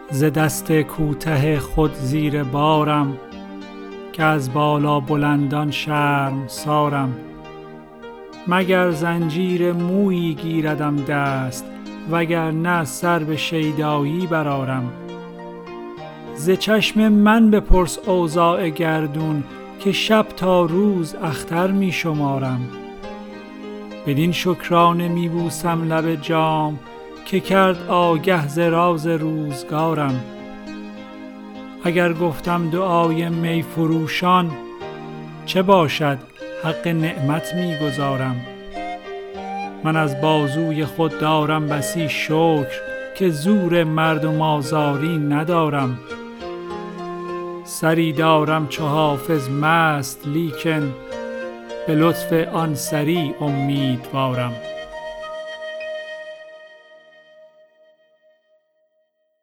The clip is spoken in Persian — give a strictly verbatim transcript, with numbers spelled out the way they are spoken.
ز دست کوته خود زیر بارم، که از بالا بلندان شرمسارم. مگر زنجیر مویی گیردم دست، وگرنه سر به شیدایی برآرم. ز چشم من بپرس اوضاع گردون، که شب تا روز اختر می شمارم. بدین شکرانه می بوسم لب جام، که کرد آگه ز راز روزگارم. اگر گفتم دعای می فروشان، چه باشد حق نعمت می گزارم. من از بازوی خود دارم بسی شکر، که زور مردم آزاری ندارم. سری دارم چو حافظ مست لیکن، به لطف آن سری امیدوارم.